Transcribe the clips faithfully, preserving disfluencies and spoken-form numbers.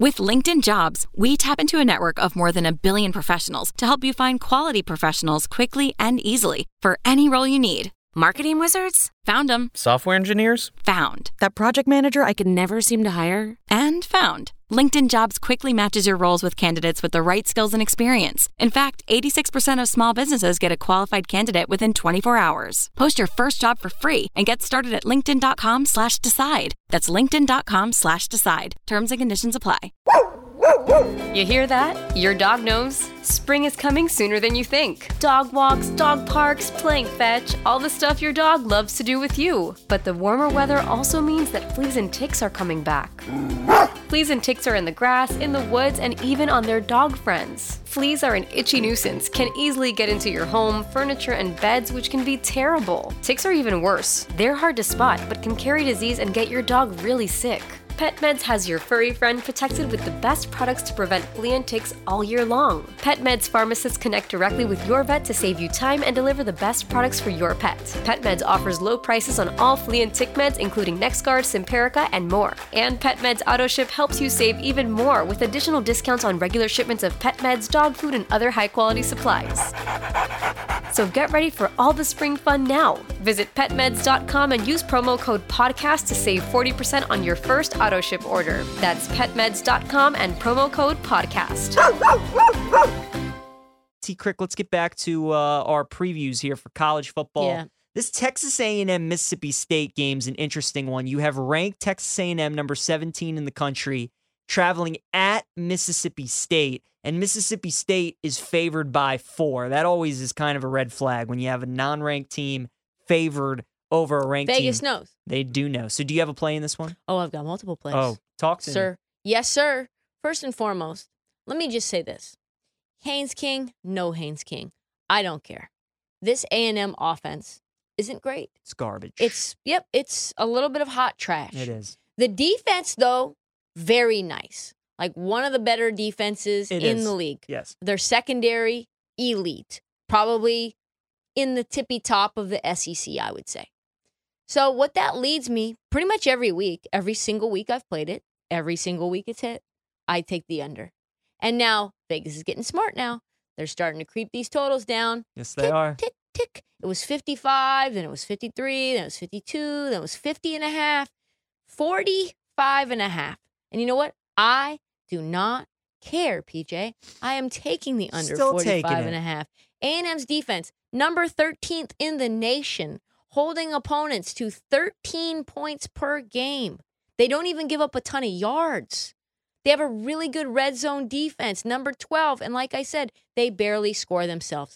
With LinkedIn Jobs, we tap into a network of more than a billion professionals to help you find quality professionals quickly and easily for any role you need. Marketing wizards? Found them. Software engineers? Found. That project manager I could never seem to hire? And found. LinkedIn Jobs quickly matches your roles with candidates with the right skills and experience. In fact, eighty-six percent of small businesses get a qualified candidate within twenty-four hours. Post your first job for free and get started at linkedin.com slash decide. That's linkedin.com slash decide. Terms and conditions apply. You hear that? Your dog knows. Spring is coming sooner than you think. Dog walks, dog parks, playing fetch, all the stuff your dog loves to do with you. But the warmer weather also means that fleas and ticks are coming back. Fleas and ticks are in the grass, in the woods, and even on their dog friends. Fleas are an itchy nuisance, can easily get into your home, furniture, and beds, which can be terrible. Ticks are even worse. They're hard to spot, but can carry disease and get your dog really sick. PetMeds has your furry friend protected with the best products to prevent flea and ticks all year long. PetMeds pharmacists connect directly with your vet to save you time and deliver the best products for your pet. PetMeds offers low prices on all flea and tick meds, including NexGard, Simparica, and more. And PetMeds AutoShip helps you save even more with additional discounts on regular shipments of pet meds, dog food, and other high-quality supplies. So get ready for all the spring fun now. Visit pet meds dot com and use promo code PODCAST to save forty percent on your first auto ship order. That's pet meds dot com and promo code podcast. T-Crick, let's get back to uh, our previews here for college football. Yeah. This Texas A and M Mississippi State game's an interesting one. You have ranked Texas A and M number seventeen in the country traveling at Mississippi State, and Mississippi State is favored by four. That always is kind of a red flag when you have a non-ranked team favored over a ranked Vegas team. Vegas knows. They do know. So do you have a play in this one? Oh, I've got multiple plays. Oh, talk to sir. me. Yes, sir. First and foremost, let me just say this. Haynes King, no Haynes King. I don't care. This A and M offense isn't great. It's garbage. It's, yep, it's a little bit of hot trash. It is. The defense, though, very nice. Like one of the better defenses It in is. the league. Yes. Their secondary, elite. Probably in the tippy top of the S E C, I would say. So what that leads me, pretty much every week, every single week I've played it, every single week it's hit, I take the under. And now Vegas is getting smart now. They're starting to creep these totals down. Yes, they tick, are. Tick, tick. It was fifty-five, then it was fifty-three, then it was fifty-two, then it was fifty and a half, forty-five and a half. And you know what? I do not care, P J. I am taking the under Still forty-five taking and it. a half. A and M's defense, number thirteenth in the nation, holding opponents to thirteen points per game. They don't even give up a ton of yards. They have a really good red zone defense, number twelve. And like I said, they barely score themselves.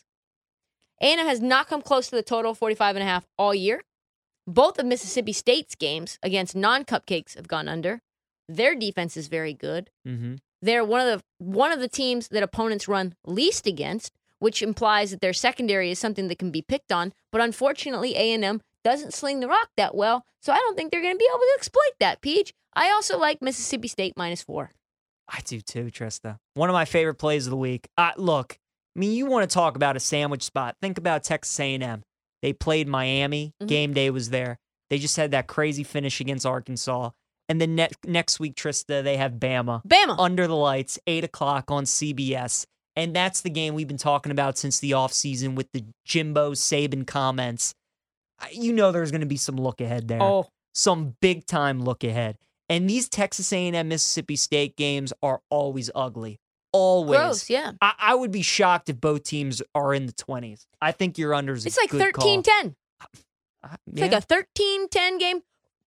A and M has not come close to the total forty-five and a half all year. Both of Mississippi State's games against non-cupcakes have gone under. Their defense is very good. Mm-hmm. They're one of the one of the teams that opponents run least against, which implies that their secondary is something that can be picked on. But unfortunately, A and M doesn't sling the rock that well, so I don't think they're going to be able to exploit that, Peach. I also like Mississippi State minus four. I do too, Trista. One of my favorite plays of the week. Uh, look, I mean, you want to talk about a sandwich spot. Think about Texas A and M. They played Miami. Mhm. Game day was there. They just had that crazy finish against Arkansas. And then ne- next week, Trista, they have Bama. Bama. Under the lights, eight o'clock on C B S. And that's the game we've been talking about since the offseason with the Jimbo Saban comments. I- You know there's going to be some look ahead there. Oh. Some big-time look ahead. And these Texas A and M Mississippi State games are always ugly. Always. Gross, yeah. I, I would be shocked if both teams are in the twenties. I think your under's a It's like good thirteen ten. call. It's like a thirteen ten game.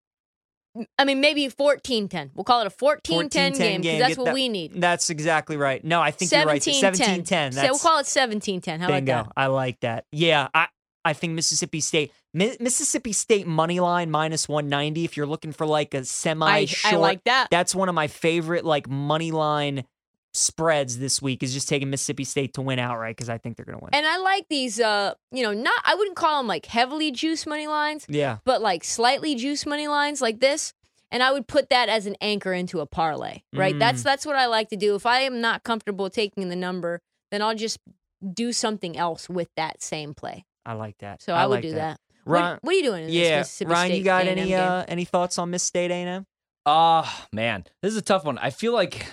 I mean, maybe fourteen ten. We'll call it a fourteen ten game because that's Get what that- we need. That's exactly right. No, I think you're right. seventeen ten. So we'll call it seventeen ten. How Bingo. about that? I like that. Yeah, I, I think Mississippi State, Mi- Mississippi State money line minus one ninety. If you're looking for like a semi I, short, I like that. That's one of my favorite like money line spreads this week. Is just taking Mississippi State to win outright because I think they're going to win. And I like these, uh, you know, not, I wouldn't call them like heavily juice money lines, yeah, but like slightly juice money lines like this. And I would put that as an anchor into a parlay, right? Mm. That's that's what I like to do. If I am not comfortable taking the number, then I'll just do something else with that same play. I like that. So I, would like do that. that. Ron, what, what are you doing in yeah, this Mississippi Ryan, State you got A and M any game? uh, any thoughts on Miss State A and M? Ah, man, this is a tough one. I feel like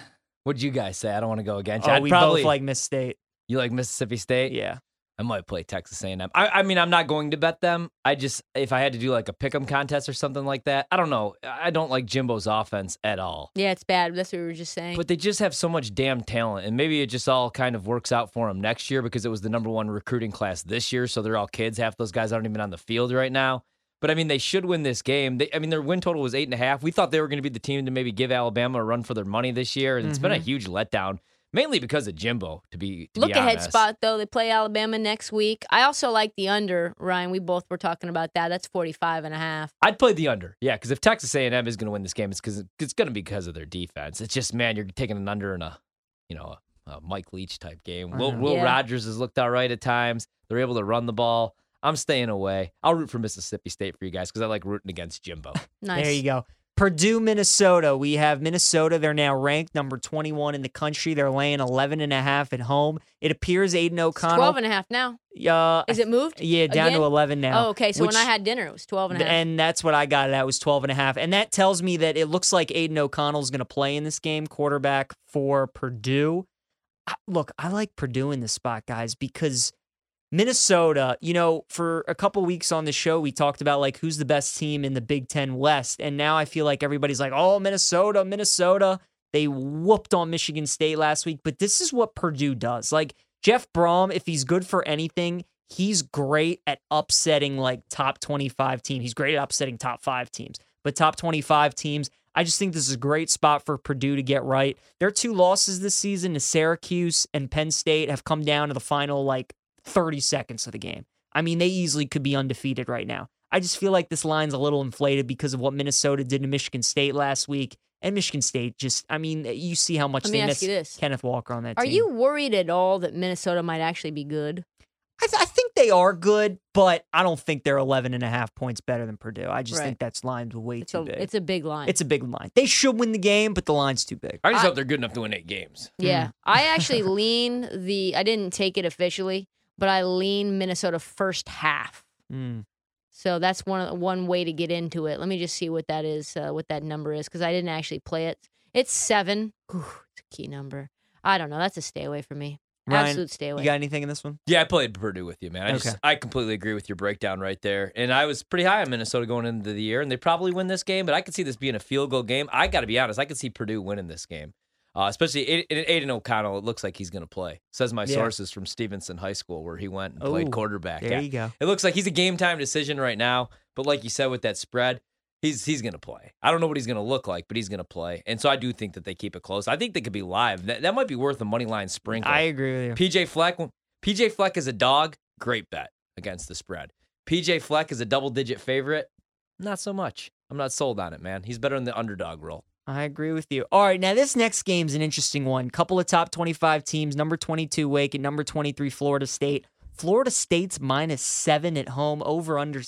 What'd you guys say? I don't want to go against you. Oh, I'd we probably, both like Miss State. You like Mississippi State? Yeah. I might play Texas A and M. I, I mean, I'm not going to bet them. I just, if I had to do like a pick'em contest or something like that, I don't know. I don't like Jimbo's offense at all. Yeah, it's bad. That's what we were just saying. But they just have so much damn talent, and maybe it just all kind of works out for them next year because it was the number one recruiting class this year, so they're all kids. Half those guys aren't even on the field right now. But, I mean, they should win this game. They, I mean, their win total was eight and a half. We thought they were going to be the team to maybe give Alabama a run for their money this year, and mm-hmm. it's been a huge letdown. Mainly because of Jimbo, to be to Look be ahead honest. spot, though. They play Alabama next week. I also like the under, Ryan. We both were talking about that. That's forty-five and a half. I'd play the under, yeah, because if Texas A and M is going to win this game, it's because it's going to be because of their defense. It's just, man, you're taking an under in a, you know, a, a Mike Leach type game. Will, Will Yeah. Rogers has looked all right at times. They're able to run the ball. I'm staying away. I'll root for Mississippi State for you guys because I like rooting against Jimbo. Nice. There you go. Purdue, Minnesota. We have Minnesota. They're now ranked number twenty-one in the country. They're laying eleven and a half at home. It appears Aiden O'Connell. twelve and a half now. Uh, Is it moved? Yeah, down again? to eleven now. Oh, okay. So which, when I had dinner, it was twelve and a half. And that's what I got it at, was twelve and a half. And that tells me that it looks like Aiden O'Connell's going to play in this game, quarterback for Purdue. I, look, I like Purdue in this spot, guys, because Minnesota, you know, for a couple weeks on the show, we talked about like who's the best team in the Big Ten West. And now I feel like everybody's like, oh, Minnesota, Minnesota. They whooped on Michigan State last week. But this is what Purdue does. Like Jeff Brom, if he's good for anything, he's great at upsetting like top twenty-five teams. He's great at upsetting top five teams. But top twenty-five teams, I just think this is a great spot for Purdue to get right. Their two losses this season to Syracuse and Penn State have come down to the final like thirty seconds of the game. I mean, they easily could be undefeated right now. I just feel like this line's a little inflated because of what Minnesota did to Michigan State last week. And Michigan State just, I mean, you see how much Let me they ask miss you this. Kenneth Walker on that Are team. you worried at all that Minnesota might actually be good? I, th- I think they are good, but I don't think they're eleven and a half points better than Purdue. I just Right. think that's lined way It's too a, big. it's a big line. It's a big line. They should win the game, but the line's too big. I just I- hope they're good enough to win eight games. Yeah. I actually lean the, I didn't take it officially, but I lean Minnesota first half. Mm. So that's one one way to get into it. Let me just see what that is, uh, what that number is, because I didn't actually play it. It's seven. Ooh, it's a key number. I don't know. That's a stay away from me. Ryan, Absolute stay away. You got anything in this one? Yeah, I played Purdue with you, man. I Okay. just I completely agree with your breakdown right there. And I was pretty high on Minnesota going into the year, and they probably win this game, but I could see this being a field goal game. I got to be honest, I could see Purdue winning this game. Uh, especially Aiden O'Connell, it looks like he's going to play. Says my Yeah. sources from Stevenson High School, where he went and Oh, played quarterback. There Yeah. you go. It looks like he's a game time decision right now, but like you said with that spread, he's he's going to play. I don't know what he's going to look like, but he's going to play. And so I do think that they keep it close. I think they could be live. That, that might be worth a money line sprinkle. I agree with you. P J Fleck, P J Fleck is a dog, great bet against the spread. P J Fleck is a double-digit favorite, not so much. I'm not sold on it, man. He's better in the underdog role. I agree with you. All right, now this next game's an interesting one. Couple of top twenty-five teams, number twenty-two Wake and number twenty-three Florida State. Florida State's minus seven at home, over under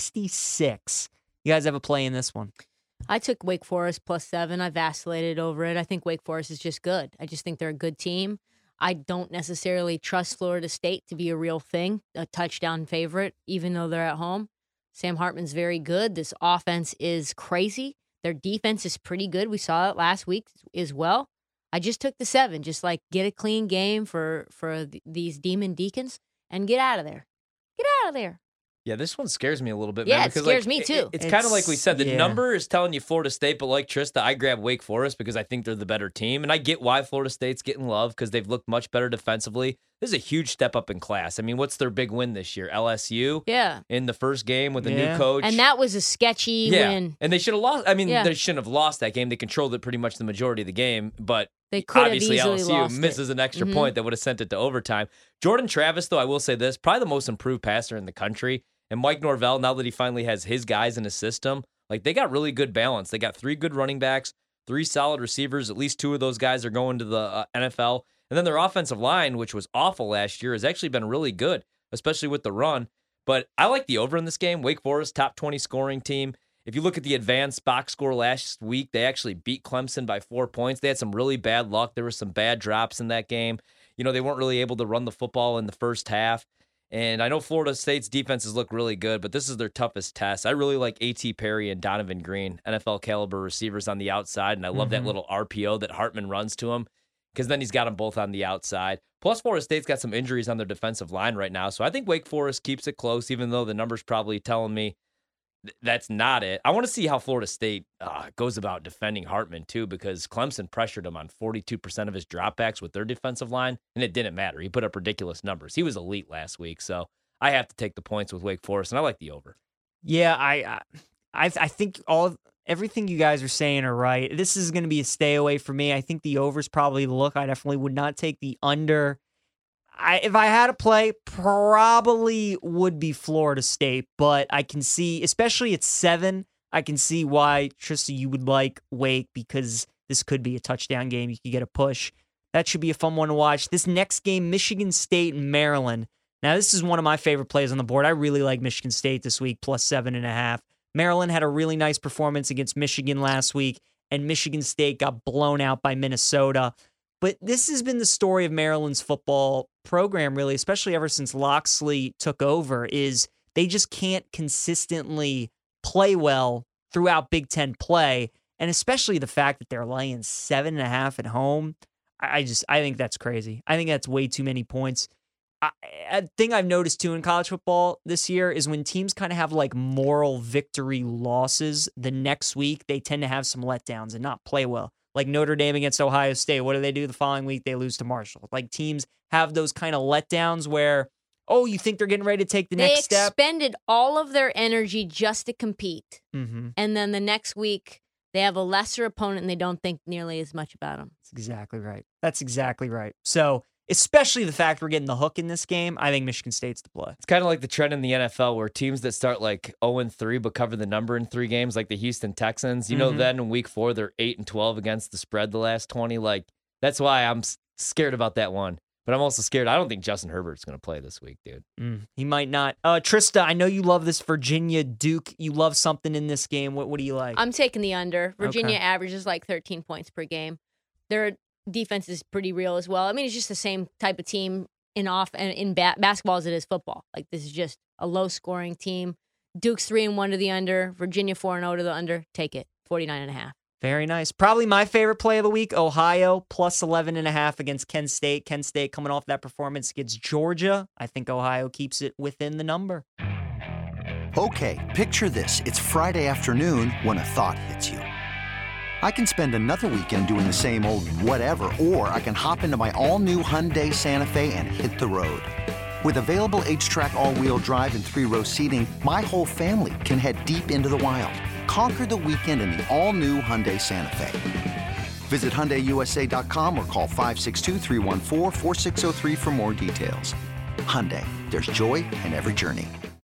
sixty-six. You guys have a play in this one? I took Wake Forest plus seven. I vacillated over it. I think Wake Forest is just good. I just think they're a good team. I don't necessarily trust Florida State to be a real thing, a touchdown favorite, even though they're at home. Sam Hartman's very good. This offense is crazy. Their defense is pretty good. We saw it last week as well. I just took the seven, just like get a clean game for, for th- these Demon Deacons and get out of there. Get out of there. Yeah, this one scares me a little bit, Yeah, man. it because, scares like, me, it- too. it- it's kind of like we It's- said. The yeah. number is telling you Florida State, but like Trista, I grab Wake Forest because I think they're the better team. And I get why Florida State's getting love because they've looked much better defensively. This is a huge step up in class. I mean, what's their big win this year? L S U Yeah. in the first game with a Yeah. new coach. And that was a sketchy yeah. win. And they should have lost. I mean, Yeah. they shouldn't have lost that game. They controlled it pretty much the majority of the game, but They could have obviously easily L S U lost it. misses an extra Mhm. point that would have sent it to overtime. Jordan Travis, though, I will say this, probably the most improved passer in the country. And Mike Norvell, now that he finally has his guys in his system, like they got really good balance. They got three good running backs, three solid receivers. At least two of those guys are going to the uh, N F L. And then their offensive line, which was awful last year, has actually been really good, especially with the run. But I like the over in this game. Wake Forest, top twenty scoring team. If you look at the advanced box score last week, they actually beat Clemson by four points. They had some really bad luck. There were some bad drops in that game. You know, they weren't really able to run the football in the first half. And I know Florida State's defenses look really good, but this is their toughest test. I really like A T. Perry and Donovan Green, N F L caliber receivers on the outside, and I love Mhm. that little R P O that Hartman runs to him. because then he's got them both on the outside. Plus, Florida State's got some injuries on their defensive line right now. So I think Wake Forest keeps it close, even though the number's probably telling me th- that's not it. I want to see how Florida State uh, goes about defending Hartman, too, because Clemson pressured him on forty-two percent of his dropbacks with their defensive line, and it didn't matter. He put up ridiculous numbers. He was elite last week, so I have to take the points with Wake Forest, and I like the over. Yeah, I, I, I think all everything you guys are saying are right. This is going to be a stay away for me. I think the over's probably the look. I definitely would not take the under. I, if I had to play, probably would be Florida State, but I can see, especially at seven, I can see why, Trista, you would like Wake, because this could be a touchdown game. You could get a push. That should be a fun one to watch. This next game, Michigan State and Maryland. Now, this is one of my favorite plays on the board. I really like Michigan State this week, plus seven and a half. Maryland had a really nice performance against Michigan last week, and Michigan State got blown out by Minnesota. But this has been the story of Maryland's football program, really, especially ever since Loxley took over, is they just can't consistently play well throughout Big Ten play, and especially the fact that they're laying seven and a half at home. I just, I think that's crazy. I think that's way too many points. I, a thing I've noticed, too, in college football this year is when teams kind of have like moral victory losses, the next week they tend to have some letdowns and not play well. Like Notre Dame against Ohio State. What do they do the following week? They lose to Marshall. Like teams have those kind of letdowns where, oh, you think they're getting ready to take the they next step? They expended all of their energy just to compete. Mm-hmm. And then the next week, they have a lesser opponent and they don't think nearly as much about them. That's exactly right. That's exactly right. So, especially the fact we're getting the hook in this game, I think Michigan State's the play. It's kind of like the trend in the N F L where teams that start like oh and three but cover the number in three games, like the Houston Texans, you know, Mm-hmm. then in week four, they're eight and twelve against the spread the last twenty. Like, that's why I'm s- scared about that one. But I'm also scared. I don't think Justin Herbert's going to play this week, dude. Mm, he might not. Uh, Trista, I know you love this Virginia Duke. You love something in this game. What, what do you like? I'm taking the under. Virginia Okay. averages like thirteen points per game. Their defense is pretty real as well. I mean, it's just the same type of team in off and in ba- basketball as it is football. Like, this is just a low scoring team. Duke's three and one to the under. Virginia four and zero to the under. Take it. forty-nine and a half. Very nice. Probably my favorite play of the week, Ohio, plus eleven and a half against Kent State. Kent State coming off that performance against Georgia. I think Ohio keeps it within the number. Okay, picture this. It's Friday afternoon when a thought hits you. I can spend another weekend doing the same old whatever, or I can hop into my all-new Hyundai Santa Fe and hit the road. With available H-Track all-wheel drive and three-row seating, my whole family can head deep into the wild. Conquer the weekend in the all-new Hyundai Santa Fe. Visit Hyundai U S A dot com or call five six two, three one four, four six zero three for more details. Hyundai, there's joy in every journey.